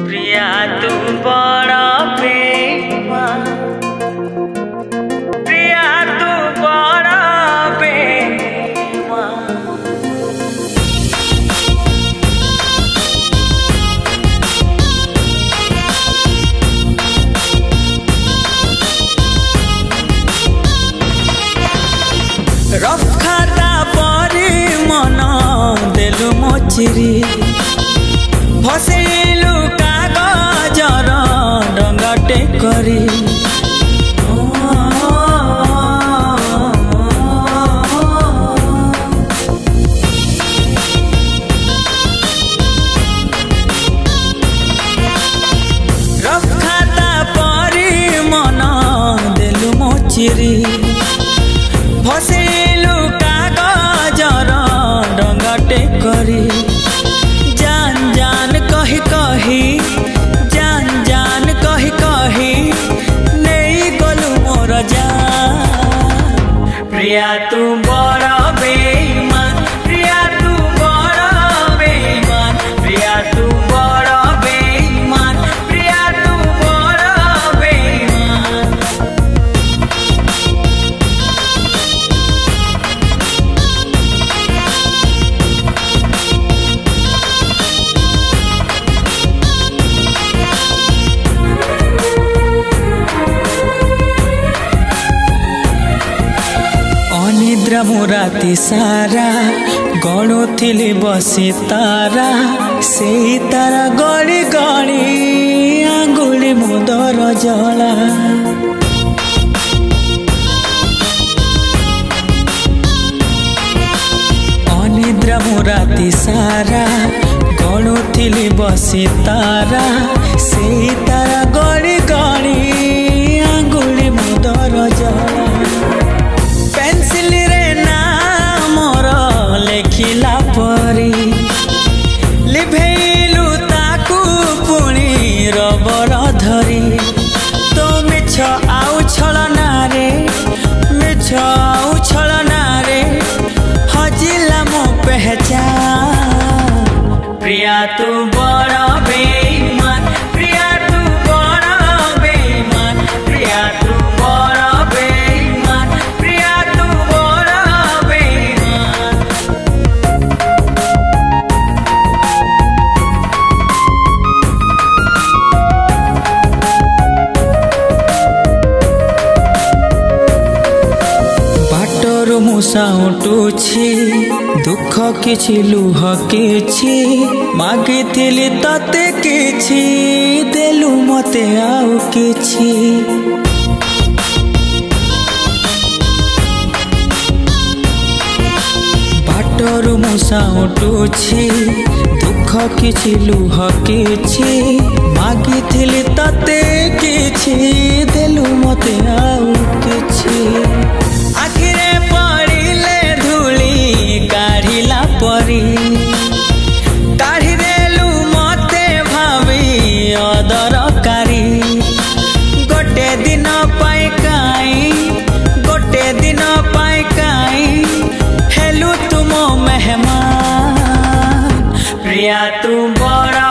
प्रिया तू बड़ा बेईमान, प्रिया तू बड़ा बेईमान। रखाता परी मन देलु मोचिरी, फसेलु कागजर डंगाटे करी। रखाता परी मन देलु मोचिरी, फसेलु कागजर डंगाटे करी। जान जान कही कही, जान जान कही कही नहीं गलु मोर जान। प्रिया तू बड़ा बेईमान, प्रिया तू बड़ा बेईमान, प्रिया तू बड़ा बेईमान, प्रिया तू बड़ा बेईमान। अनिद्रा मुराती सारा गणुथिली बसी तारा, से तारा गड़ी गड़ी आंगुली मुदर जला। अनिद्रा मुराती सारा गणुथिली बसी तारा, से तारा गड़ी गड़ी आंगुली मुदर जला। पेंसिल रे नाम लेखिला परी, लिभेलु ताकू पुणी रबर धरी। तो मिछ आउ छलना रे, मिछ आउ छलना रे, हजिला मो पहचान। प्रिया तू बड़ा बेईमान, प्रिया तू बड़ा बेईमान, प्रिया तू बड़ा बेईमान, प्रिया तू बड़ा बेईमान। बाटरु मुसा उठुछि, दुख किछि लुह किछि, मागिथिली तते किछि देलु मते आउ किछि। बाटरु मुसा उठुछि, दुख किछि लुह किछि, मागिथिली तते किछि देलु मते आउ किछि। आखिरे पड़िले धूली काढ़िला परी, काढ़ी देलु मते भावी अदरकारी। गोटे दिन पाई काई, गोटे दिन पाई काई हेलु तुम मेहमान। प्रिया तू बड़ा